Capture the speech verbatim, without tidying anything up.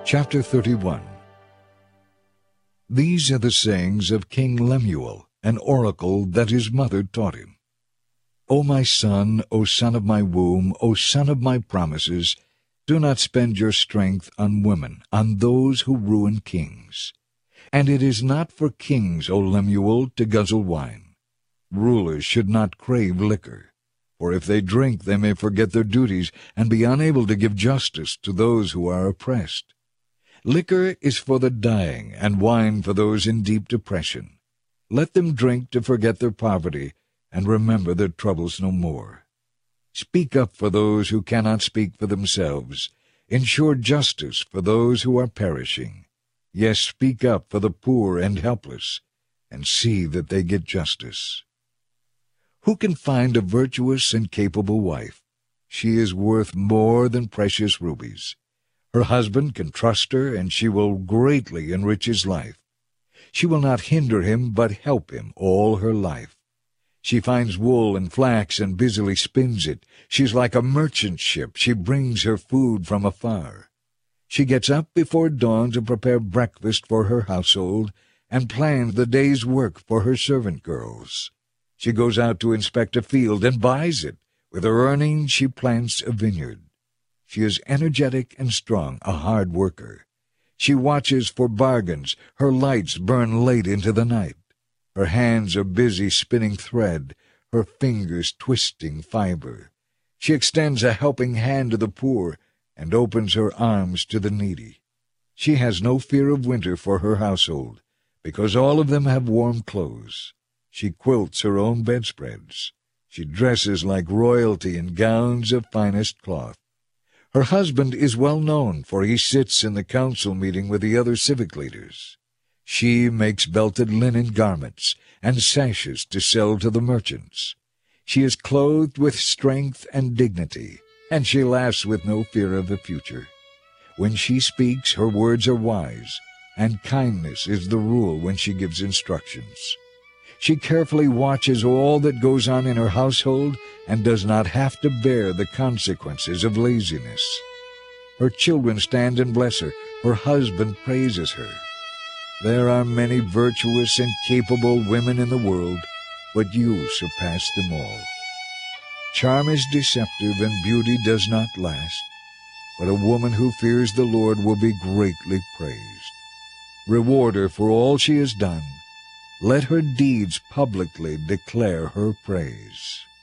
Chapter thirty-one. These are the sayings of King Lemuel, an oracle that his mother taught him. O my son, O son of my womb, O son of my promises, do not spend your strength on women, on those who ruin kings. And it is not for kings, O Lemuel, to guzzle wine. Rulers should not crave liquor, for if they drink they may forget their duties and be unable to give justice to those who are oppressed. Liquor is for the dying, and wine for those in deep depression. Let them drink to forget their poverty, and remember their troubles no more. Speak up for those who cannot speak for themselves. Ensure justice for those who are perishing. Yes, speak up for the poor and helpless, and see that they get justice. Who can find a virtuous and capable wife? She is worth more than precious rubies. Her husband can trust her, and she will greatly enrich his life. She will not hinder him, but help him all her life. She finds wool and flax and busily spins it. She is like a merchant ship. She brings her food from afar. She gets up before dawn to prepare breakfast for her household and plans the day's work for her servant girls. She goes out to inspect a field and buys it. With her earnings she plants a vineyard. She is energetic and strong, a hard worker. She watches for bargains. Her lights burn late into the night. Her hands are busy spinning thread, her fingers twisting fiber. She extends a helping hand to the poor and opens her arms to the needy. She has no fear of winter for her household, because all of them have warm clothes. She quilts her own bedspreads. She dresses like royalty in gowns of finest cloth. Her husband is well known, for he sits in the council meeting with the other civic leaders. She makes belted linen garments and sashes to sell to the merchants. She is clothed with strength and dignity, and she laughs with no fear of the future. When she speaks, her words are wise, and kindness is the rule when she gives instructions. She carefully watches all that goes on in her household and does not have to bear the consequences of laziness. Her children stand and bless her. Her husband praises her. There are many virtuous and capable women in the world, but you surpass them all. Charm is deceptive and beauty does not last, but a woman who fears the Lord will be greatly praised. Reward her for all she has done. Let her deeds publicly declare her praise.